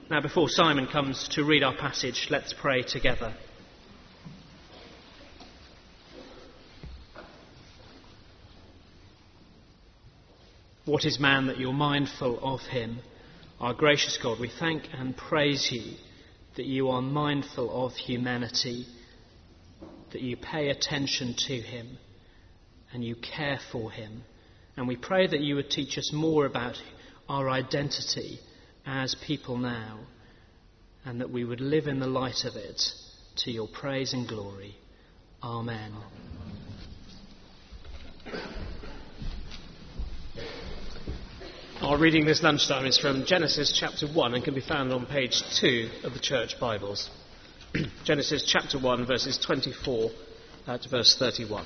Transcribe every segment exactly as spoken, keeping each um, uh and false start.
Now, before Simon comes to read our passage, let's pray together. What is man that you're mindful of him? Our gracious God, we thank and praise you that you are mindful of humanity, that you pay attention to him and you care for him. And we pray that you would teach us more about our identity as people now, and that we would live in the light of it to your praise and glory. Amen. Our reading this lunchtime is from Genesis chapter one and can be found on page two of the Church Bibles. Genesis chapter one, verses twenty-four to verse thirty-one.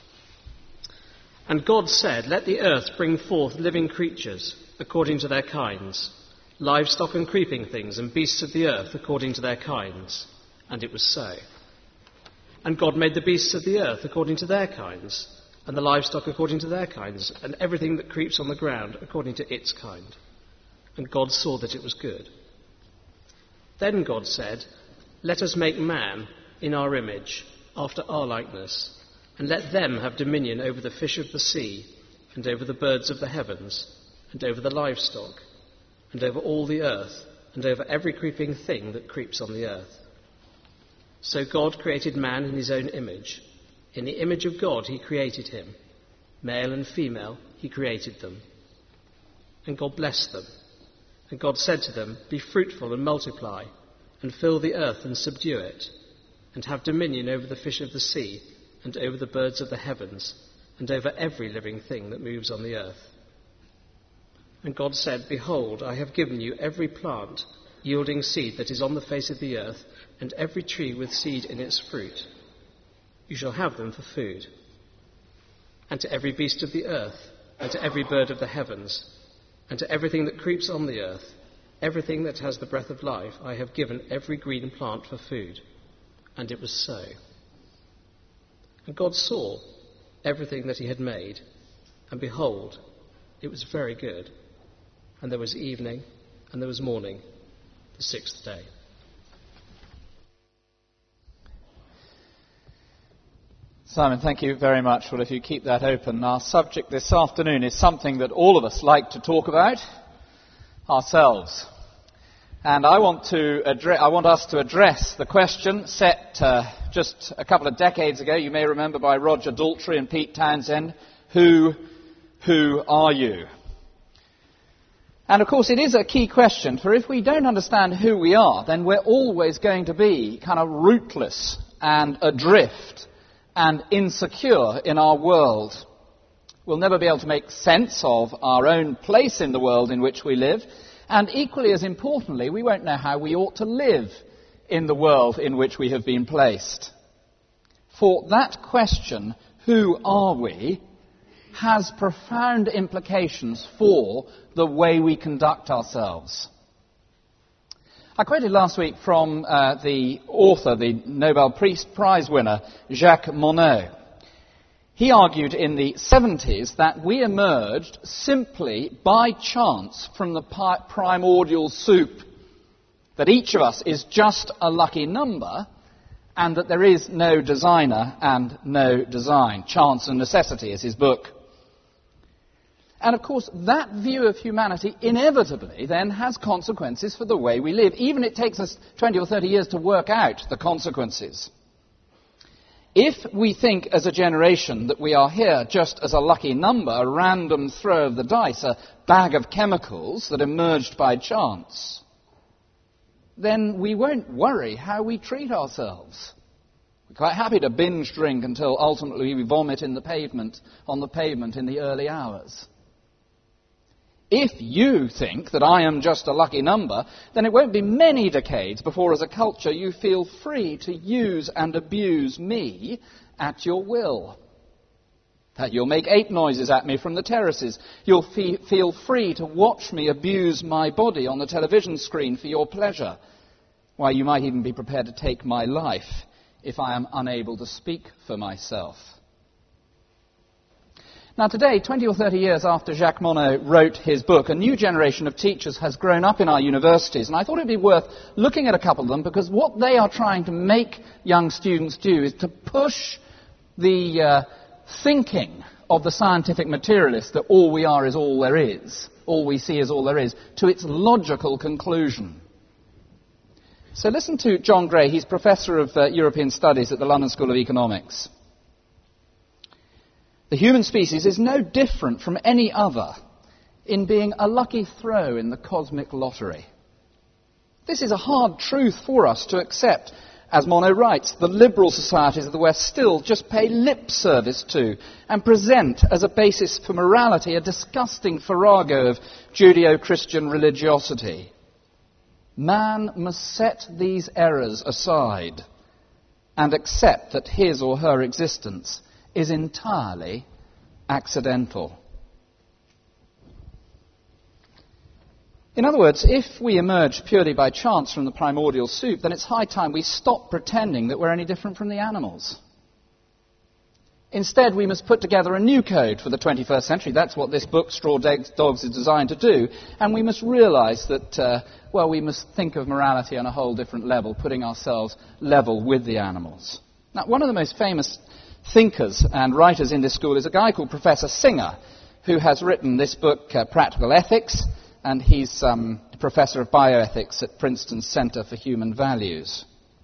And God said, "Let the earth bring forth living creatures according to their kinds, livestock and creeping things, and beasts of the earth according to their kinds." And it was so. And God made the beasts of the earth according to their kinds, and the livestock according to their kinds, and everything that creeps on the ground according to its kind. And God saw that it was good. Then God said, "Let us make man in our image, after our likeness, and let them have dominion over the fish of the sea, and over the birds of the heavens, and over the livestock, and over all the earth, and over every creeping thing that creeps on the earth." So God created man in his own image. In the image of God he created him. Male and female he created them. And God blessed them. And God said to them, "Be fruitful and multiply, and fill the earth and subdue it, and have dominion over the fish of the sea, and over the birds of the heavens, and over every living thing that moves on the earth." And God said, "Behold, I have given you every plant yielding seed that is on the face of the earth, and every tree with seed in its fruit. You shall have them for food. And to every beast of the earth, and to every bird of the heavens, and to everything that creeps on the earth, everything that has the breath of life, I have given every green plant for food." And it was so. And God saw everything that he had made, and behold, it was very good. And there was evening, and there was morning, the sixth day. Simon, thank you very much. Well, if you keep that open, our subject this afternoon is something that all of us like to talk about, ourselves. And I want to address, I want us to address the question set uh, just a couple of decades ago, you may remember, by Roger Daltrey and Pete Townsend, who, who are you? And of course it is a key question, for if we don't understand who we are, then we're always going to be kind of rootless and adrift and insecure in our world. We'll never be able to make sense of our own place in the world in which we live, and equally as importantly, we won't know how we ought to live in the world in which we have been placed. For that question, who are we, has profound implications for the way we conduct ourselves. I quoted last week from uh, the author, the Nobel Prize winner, Jacques Monod. He argued in the seventies that we emerged simply by chance from the pi- primordial soup, that each of us is just a lucky number, and that there is no designer and no design. Chance and Necessity is his book. And of course, that view of humanity inevitably then has consequences for the way we live. Even it takes us twenty or thirty years to work out the consequences. If we think as a generation that we are here just as a lucky number, a random throw of the dice, a bag of chemicals that emerged by chance, then we won't worry how we treat ourselves. We're quite happy to binge drink until ultimately we vomit in the pavement, on the pavement in the early hours. If you think that I am just a lucky number, then it won't be many decades before as a culture you feel free to use and abuse me at your will. That you'll make ape noises at me from the terraces. You'll fe- feel free to watch me abuse my body on the television screen for your pleasure. Why, you might even be prepared to take my life if I am unable to speak for myself. Now today, twenty or thirty years after Jacques Monod wrote his book, a new generation of teachers has grown up in our universities, and I thought it would be worth looking at a couple of them, because what they are trying to make young students do is to push the uh, thinking of the scientific materialist that all we are is all there is, all we see is all there is, to its logical conclusion. So listen to John Gray. He's Professor of uh, European Studies at the London School of Economics. The human species is no different from any other in being a lucky throw in the cosmic lottery. This is a hard truth for us to accept. As Monod writes, the liberal societies of the West still just pay lip service to and present as a basis for morality a disgusting farrago of Judeo-Christian religiosity. Man must set these errors aside and accept that his or her existence is entirely accidental. In other words, if we emerge purely by chance from the primordial soup, then it's high time we stop pretending that we're any different from the animals. Instead, we must put together a new code for the twenty-first century. That's what this book, Straw Dogs, is designed to do. And we must realize that, uh, well, we must think of morality on a whole different level, putting ourselves level with the animals. Now, one of the most famous thinkers and writers in this school is a guy called Professor Singer, who has written this book, uh, Practical Ethics, and he's um, Professor of Bioethics at Princeton's Center for Human Values.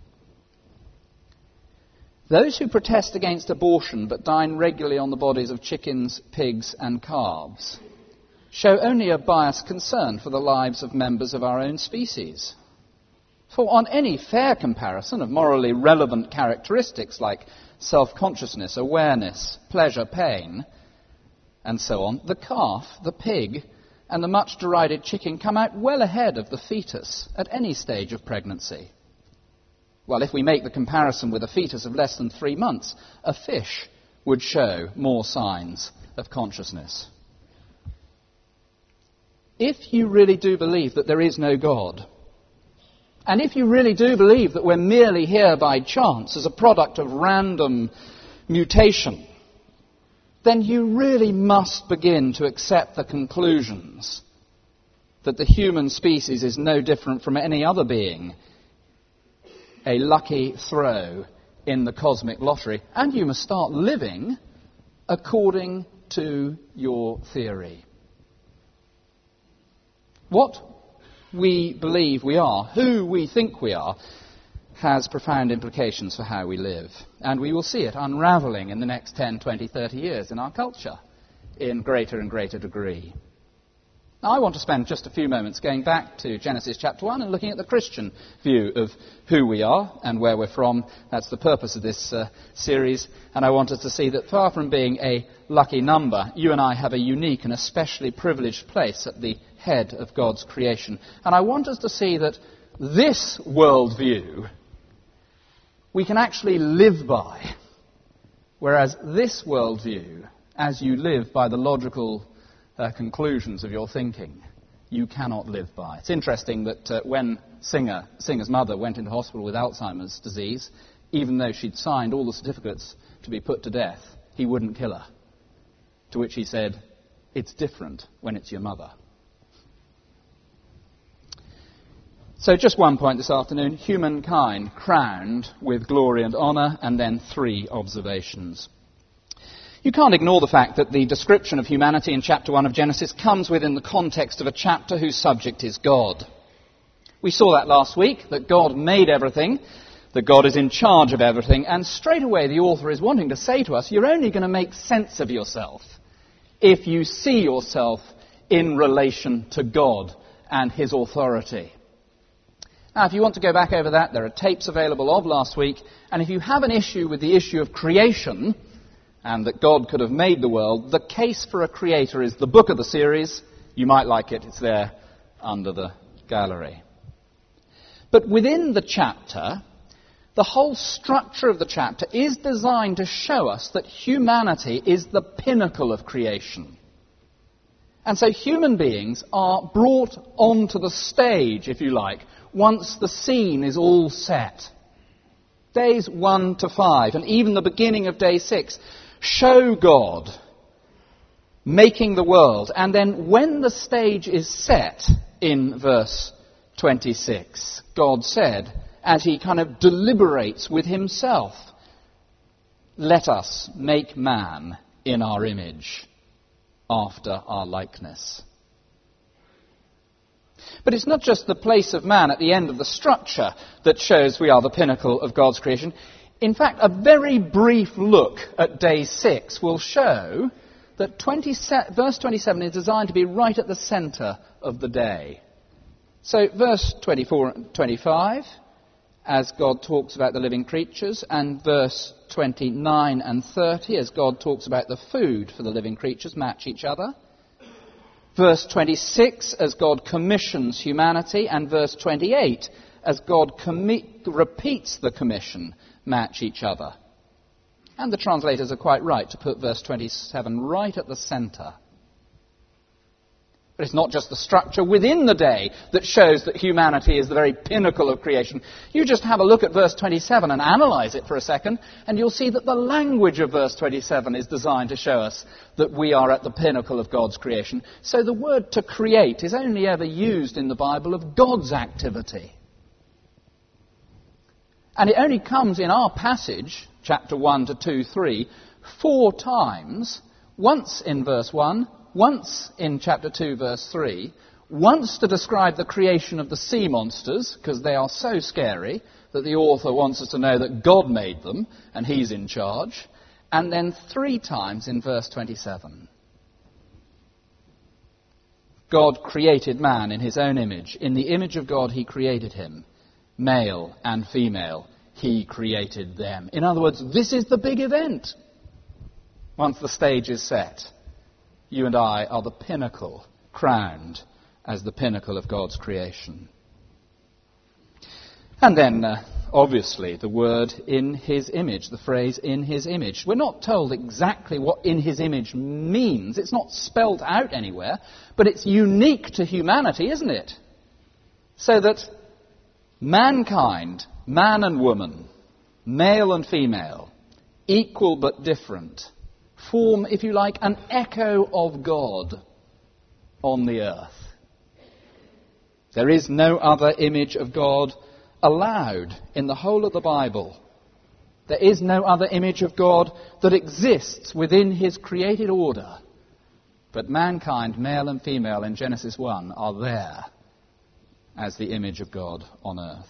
Those who protest against abortion but dine regularly on the bodies of chickens, pigs and calves show only a biased concern for the lives of members of our own species. For on any fair comparison of morally relevant characteristics like self-consciousness, awareness, pleasure, pain, and so on, the calf, the pig, and the much-derided chicken come out well ahead of the fetus at any stage of pregnancy. Well, if we make the comparison with a fetus of less than three months, a fish would show more signs of consciousness. If you really do believe that there is no God, and if you really do believe that we're merely here by chance as a product of random mutation, then you really must begin to accept the conclusions that the human species is no different from any other being, a lucky throw in the cosmic lottery, and you must start living according to your theory. What we believe we are, who we think we are, has profound implications for how we live. And we will see it unravelling in the next ten, twenty, thirty years in our culture in greater and greater degree. Now, I want to spend just a few moments going back to Genesis chapter one and looking at the Christian view of who we are and where we're from. That's the purpose of this uh, series. And I want us to see that far from being a lucky number, you and I have a unique and especially privileged place at the head of God's creation. And I want us to see that this worldview we can actually live by, whereas this worldview, as you live by the logical uh, conclusions of your thinking, you cannot live by. It's interesting that uh, when Singer, Singer's mother went into hospital with Alzheimer's disease, even though she'd signed all the certificates to be put to death, he wouldn't kill her. To which he said, "It's different when it's your mother." So just one point this afternoon, humankind crowned with glory and honour, and then three observations. You can't ignore the fact that the description of humanity in chapter one of Genesis comes within the context of a chapter whose subject is God. We saw that last week, that God made everything, that God is in charge of everything, and straight away the author is wanting to say to us, you're only going to make sense of yourself if you see yourself in relation to God and his authority. Now, if you want to go back over that, there are tapes available of last week. And if you have an issue with the issue of creation, and that God could have made the world, the case for a creator is the book of the series. You might like it. It's there under the gallery. But within the chapter, the whole structure of the chapter is designed to show us that humanity is the pinnacle of creation. And so human beings are brought onto the stage, if you like, once the scene is all set. Days one to five, and even the beginning of day six, show God making the world. And then when the stage is set in verse twenty-six, God said, as he kind of deliberates with himself, let us make man in our image, after our likeness. But it's not just the place of man at the end of the structure that shows we are the pinnacle of God's creation. In fact, a very brief look at day six will show that twenty, verse twenty-seven is designed to be right at the centre of the day. So verse twenty-four and twenty-five, as God talks about the living creatures, and verse twenty-nine and thirty, as God talks about the food for the living creatures, match each other. Verse twenty-six, as God commissions humanity, and verse twenty-eight, as God commi- repeats the commission, match each other. And the translators are quite right to put verse twenty-seven right at the centre. But it's not just the structure within the day that shows that humanity is the very pinnacle of creation. You just have a look at verse twenty-seven and analyse it for a second, and you'll see that the language of verse twenty-seven is designed to show us that we are at the pinnacle of God's creation. So the word to create is only ever used in the Bible of God's activity. And it only comes in our passage, chapter one to two, three, four times, once in verse one, once in chapter two, verse three, once to describe the creation of the sea monsters, because they are so scary that the author wants us to know that God made them and he's in charge, and then three times in verse twenty-seven. God created man in his own image. In the image of God he created him. Male and female, he created them. In other words, this is the big event. Once the stage is set, you and I are the pinnacle, crowned as the pinnacle of God's creation. And then, uh, obviously, the word in his image, the phrase in his image. We're not told exactly what in his image means. It's not spelt out anywhere, but it's unique to humanity, isn't it? So that mankind, man and woman, male and female, equal but different, form, if you like, an echo of God on the earth. There is no other image of God allowed in the whole of the Bible. There is no other image of God that exists within his created order. But mankind, male and female, in Genesis one, are there as the image of God on earth.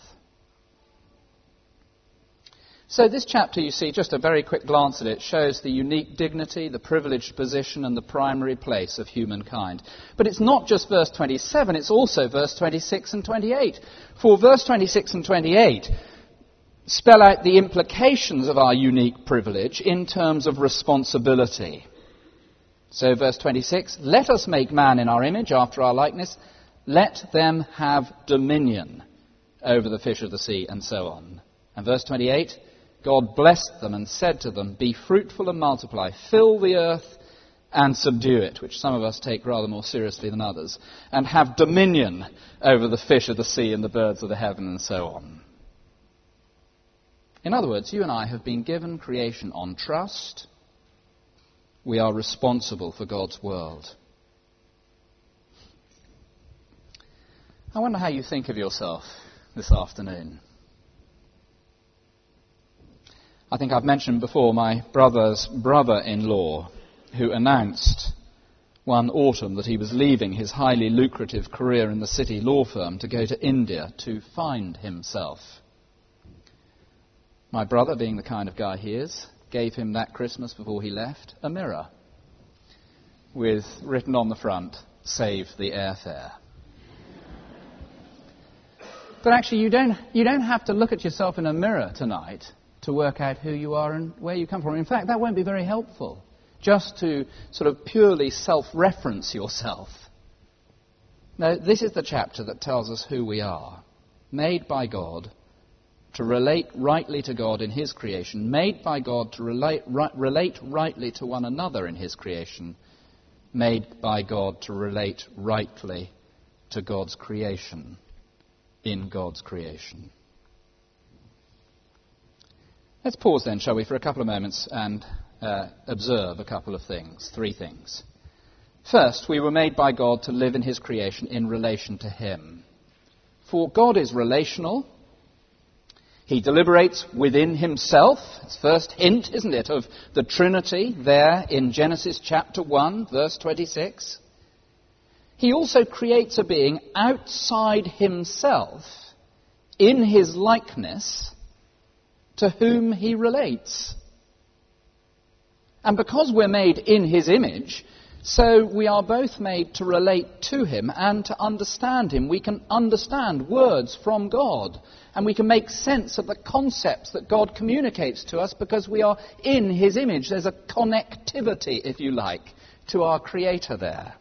So this chapter, you see, just a very quick glance at it, shows the unique dignity, the privileged position, and the primary place of humankind. But it's not just verse twenty-seven, it's also verse twenty-six and twenty-eight. For verse twenty-six and twenty-eight spell out the implications of our unique privilege in terms of responsibility. So verse twenty-six, let us make man in our image, after our likeness. Let them have dominion over the fish of the sea, and so on. And verse twenty-eight, God blessed them and said to them, be fruitful and multiply, fill the earth and subdue it, which some of us take rather more seriously than others, and have dominion over the fish of the sea and the birds of the heaven, and so on. In other words, you and I have been given creation on trust. We are responsible for God's world. I wonder how you think of yourself this afternoon. I think I've mentioned before my brother's brother-in-law, who announced one autumn that he was leaving his highly lucrative career in the city law firm to go to India to find himself. My brother, being the kind of guy he is, gave him that Christmas before he left a mirror with written on the front, save the airfare. But actually, you don't, you don't have to look at yourself in a mirror tonight to work out who you are and where you come from. In fact, that won't be very helpful, just to sort of purely self-reference yourself. No, this is the chapter that tells us who we are, made by God to relate rightly to God in his creation, made by God to relate, ri- relate rightly to one another in his creation, made by God to relate rightly to God's creation in God's creation. Let's pause then, shall we, for a couple of moments and uh, observe a couple of things, three things. First, we were made by God to live in his creation in relation to him. For God is relational. He deliberates within himself. It's the first hint, isn't it, of the Trinity there in Genesis chapter one, verse twenty-six. He also creates a being outside himself, in his likeness, to whom he relates. And because we're made in his image, so we are both made to relate to him and to understand him. We can understand words from God, and we can make sense of the concepts that God communicates to us because we are in his image. There's a connectivity, if you like, to our Creator there.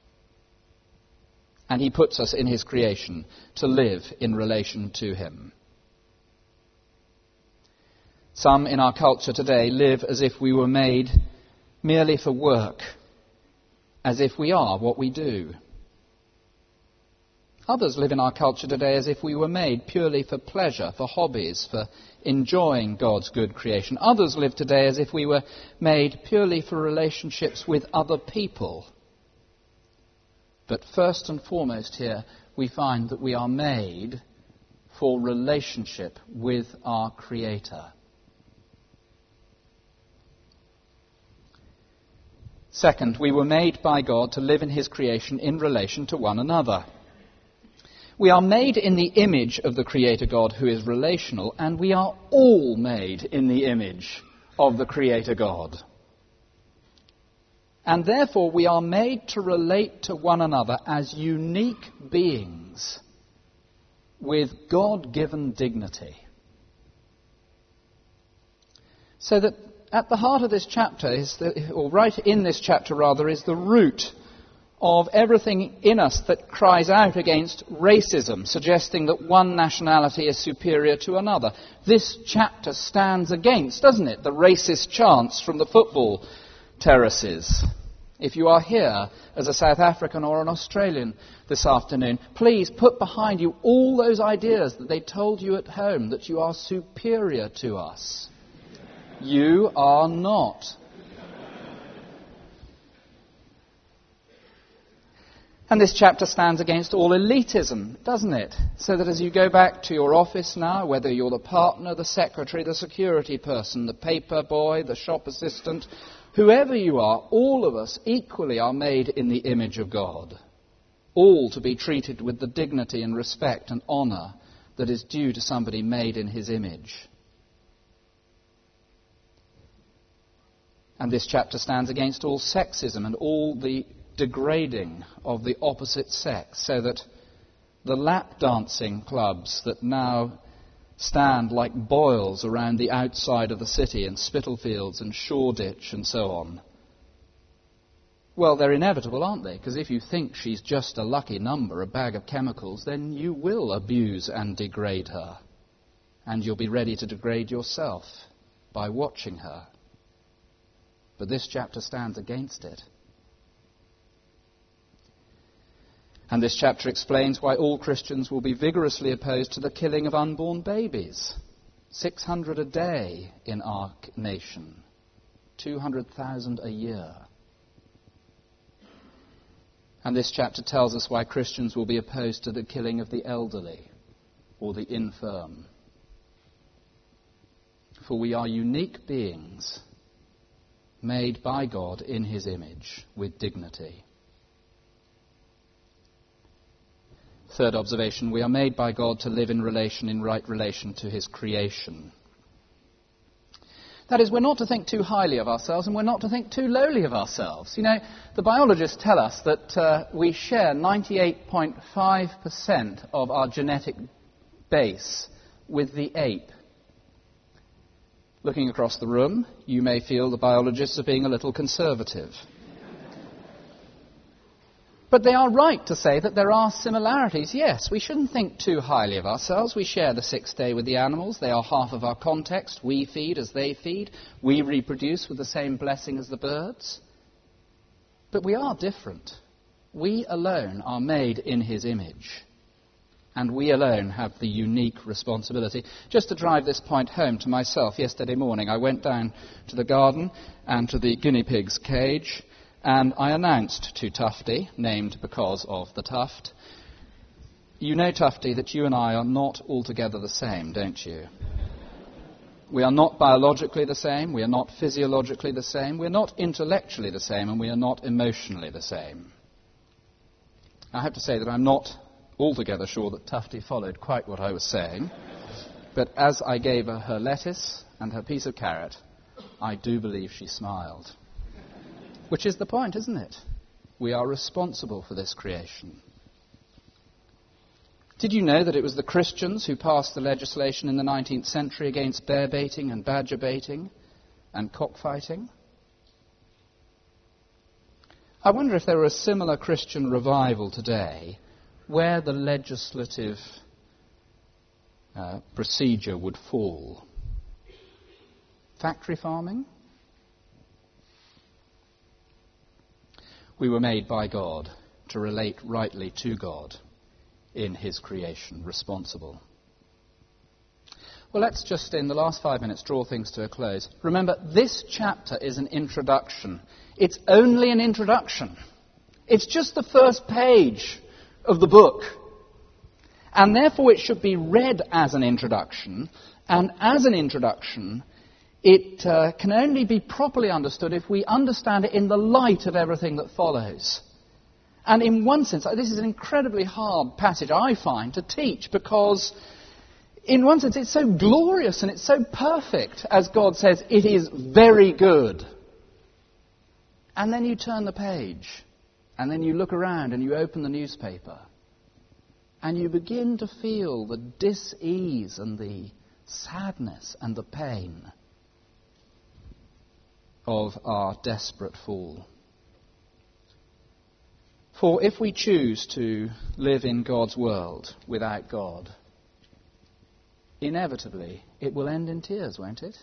And he puts us in his creation to live in relation to him. Some in our culture today live as if we were made merely for work, as if we are what we do. Others live in our culture today as if we were made purely for pleasure, for hobbies, for enjoying God's good creation. Others live today as if we were made purely for relationships with other people. But first and foremost here, we find that we are made for relationship with our Creator. Second, we were made by God to live in his creation in relation to one another. We are made in the image of the Creator God who is relational, and we are all made in the image of the Creator God. And therefore we are made to relate to one another as unique beings with God-given dignity. So that at the heart of this chapter, is the, or right in this chapter rather, is the root of everything in us that cries out against racism, suggesting that one nationality is superior to another. This chapter stands against, doesn't it, the racist chants from the football terraces. If you are here as a South African or an Australian this afternoon, please put behind you all those ideas that they told you at home, that you are superior to us. You are not. And this chapter stands against all elitism, doesn't it? So that as you go back to your office now, whether you're the partner, the secretary, the security person, the paper boy, the shop assistant, whoever you are, all of us equally are made in the image of God. All to be treated with the dignity and respect and honour that is due to somebody made in his image. And this chapter stands against all sexism and all the degrading of the opposite sex, so that the lap dancing clubs that now stand like boils around the outside of the city in Spitalfields and Shoreditch and so on, well, they're inevitable, aren't they? Because if you think she's just a lucky number, a bag of chemicals, then you will abuse and degrade her. And you'll be ready to degrade yourself by watching her. But this chapter stands against it. And this chapter explains why all Christians will be vigorously opposed to the killing of unborn babies. six hundred a day in our nation. two hundred thousand a year. And this chapter tells us why Christians will be opposed to the killing of the elderly or the infirm. For we are unique beings made by God in his image with dignity. Third observation, we are made by God to live in relation, in right relation to his creation. That is, we're not to think too highly of ourselves and we're not to think too lowly of ourselves. You know, the biologists tell us that uh, we share ninety-eight point five percent of our genetic base with the ape. Looking across the room, you may feel the biologists are being a little conservative. But they are right to say that there are similarities. Yes, we shouldn't think too highly of ourselves. We share the sixth day with the animals. They are half of our context. We feed as they feed. We reproduce with the same blessing as the birds. But we are different. We alone are made in his image. And we alone have the unique responsibility. Just to drive this point home to myself, yesterday morning I went down to the garden and to the guinea pig's cage, And I announced to Tufty, named because of the tuft, you know, Tufty, that you and I are not altogether the same, don't you? We are not biologically the same, we are not physiologically the same, we are not intellectually the same, and we are not emotionally the same. I have to say that I'm not altogether sure that Tufty followed quite what I was saying, but as I gave her her lettuce and her piece of carrot, I do believe she smiled. Which is the point, isn't it? We are responsible for this creation. Did you know that it was the Christians who passed the legislation in the nineteenth century against bear baiting and badger baiting and cockfighting? I wonder if there were a similar Christian revival today where the legislative uh, procedure would fall. Factory farming? We were made by God to relate rightly to God in his creation, responsible. Well, let's just, in the last five minutes, draw things to a close. Remember, this chapter is an introduction. It's only an introduction. It's just the first page of the book. And therefore it should be read as an introduction. And as an introduction, it uh, can only be properly understood if we understand it in the light of everything that follows. And in one sense, this is an incredibly hard passage, I find, to teach, because in one sense it's so glorious and it's so perfect, as God says, it is very good. And then you turn the page, and then you look around and you open the newspaper, and you begin to feel the dis-ease and the sadness and the pain of our desperate fall. For if we choose to live in God's world without God, inevitably it will end in tears, won't it?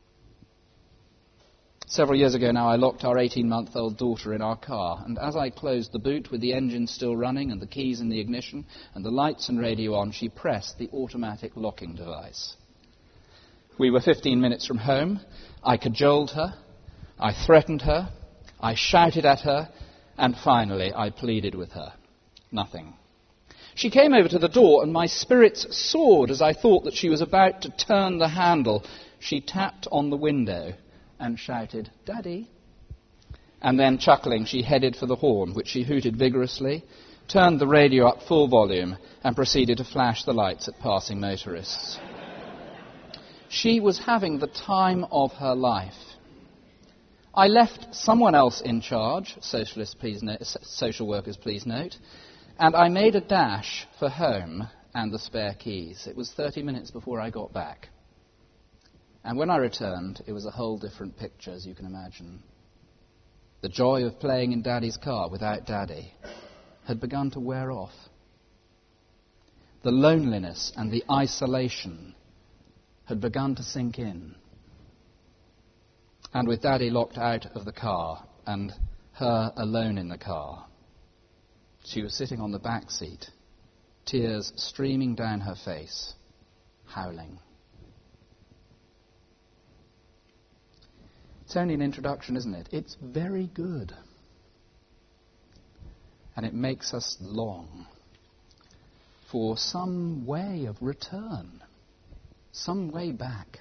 Several years ago now, I locked our eighteen-month-old daughter in our car, and as I closed the boot with the engine still running and the keys in the ignition and the lights and radio on, she pressed the automatic locking device. We were fifteen minutes from home. I cajoled her. I threatened her. I shouted at her. And finally, I pleaded with her. Nothing. She came over to the door, and my spirits soared as I thought that she was about to turn the handle. She tapped on the window and shouted, "Daddy." And then, chuckling, she headed for the horn, which she hooted vigorously, turned the radio up full volume, and proceeded to flash the lights at passing motorists. She was having the time of her life. I left someone else in charge, socialists, please no- social workers, please note, and I made a dash for home and the spare keys. It was thirty minutes before I got back. And when I returned, it was a whole different picture, as you can imagine. The joy of playing in Daddy's car without Daddy had begun to wear off. The loneliness and the isolation had begun to sink in. And with Daddy locked out of the car and her alone in the car, she was sitting on the back seat, tears streaming down her face, howling. It's only an introduction, isn't it? It's very good. And it makes us long for some way of return, some way back.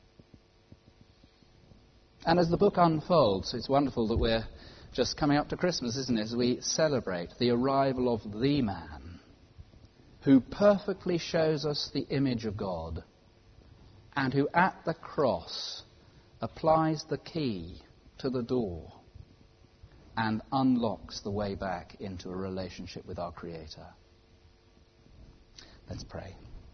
And as the book unfolds, it's wonderful that we're just coming up to Christmas, isn't it, as we celebrate the arrival of the man who perfectly shows us the image of God and who at the cross applies the key to the door and unlocks the way back into a relationship with our Creator. Let's pray.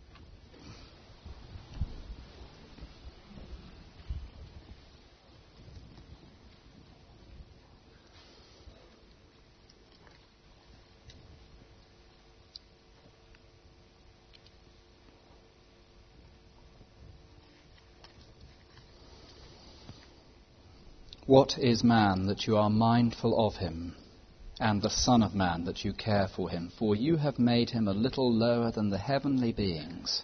What is man that you are mindful of him, and the Son of Man that you care for him? For you have made him a little lower than the heavenly beings,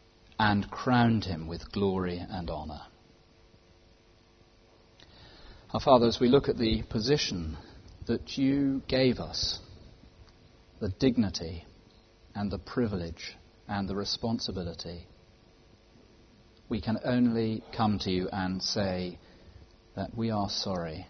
and crowned him with glory and honour. Our Father, as we look at the position that you gave us, the dignity and the privilege and the responsibility, we can only come to you and say that we are sorry.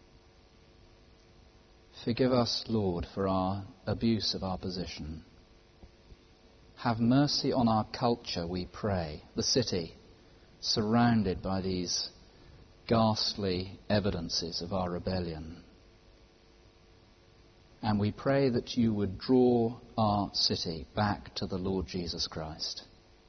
Forgive us, Lord, for our abuse of our position. Have mercy on our culture, we pray, the city, surrounded by these ghastly evidences of our rebellion. And we pray that you would draw our city back to the Lord Jesus Christ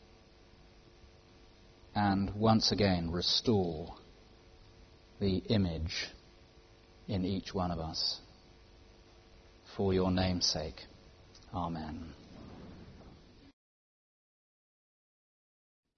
and once again restore the image in each one of us. For your name's sake. Amen.